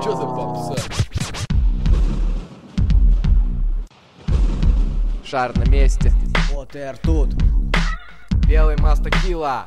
Чё за попса? Шар на месте. ОТР тут. Белый Маста Килла.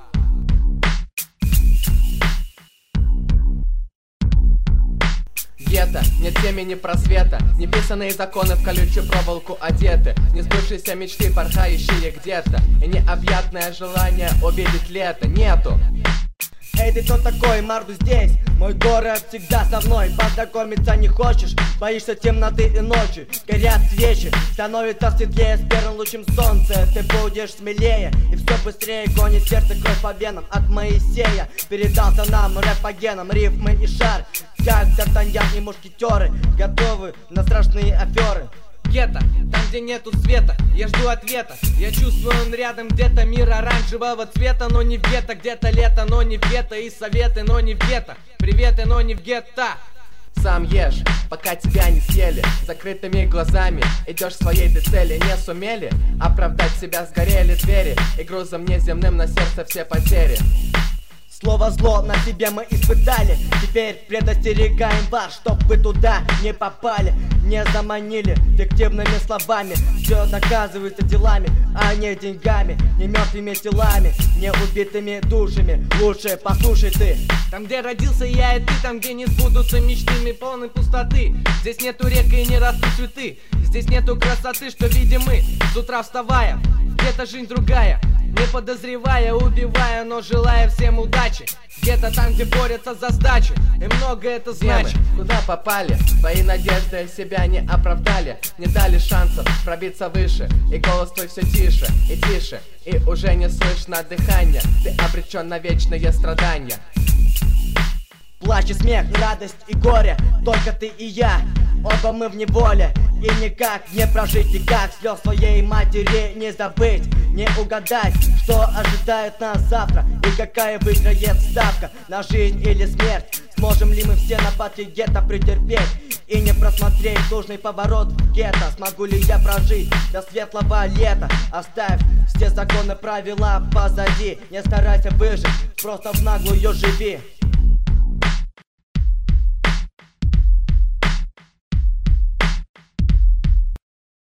Гетто, нет темени просвета. Неписанные законы в колючую проволоку одеты. Не сбывшиеся мечты, порхающие где-то. И необъятное желание увидеть лето нету. Эй, ты кто такой? Марду здесь. Мой город всегда со мной. Познакомиться не хочешь? Боишься темноты и ночи. Горят свечи, становится светлее с первым лучом солнца. Ты будешь смелее и все быстрее гонит сердце кровь по венам. От Моисея передался нам рэп по генам, рифмы и шар. Как Д'Артаньян и мушкетеры готовы на страшные аферы. Гетто, там где нету света, я жду ответа. Я чувствую, он рядом где-то, мир оранжевого цвета. Но не в гетто, где-то лето, но не в гетто. И советы, но не в гетто, приветы, но не в гетто. Сам ешь, пока тебя не съели. Закрытыми глазами идешь своей ты цели. Не сумели оправдать себя, сгорели двери. И грузом неземным на сердце все потери. Слово зло на себе мы испытали. Теперь предостерегаем вас, чтоб вы туда не попали. Не заманили фиктивными словами. Все доказывается делами, а не деньгами. Не мертвыми телами, не убитыми душами. Лучше послушай ты. Там где родился я и ты, там где не сбудутся мечтами полной пустоты. Здесь нету рек и не растут цветы. Здесь нету красоты, что видим мы с утра вставая. Где-то жизнь другая, не подозревая, убивая, но желая всем удачи. Где-то там, где борются за сдачу, и много это значит. Куда попали? Твои надежды себя не оправдали. Не дали шансов пробиться выше. И голос твой все тише и тише. И уже не слышно дыхания. Ты обречен на вечное страдание. Плач и смех, радость и горе, только ты и я. Оба мы в неволе, и никак не прожить, никак слез своей матери не забыть. Не угадать, что ожидает нас завтра, и какая выиграет ставка, на жизнь или смерть. Сможем ли мы все нападки гетто претерпеть и не просмотреть нужный поворот в гетто? Смогу ли я прожить до светлого лета? Оставь все законы, правила позади. Не старайся выжить, просто в наглую живи.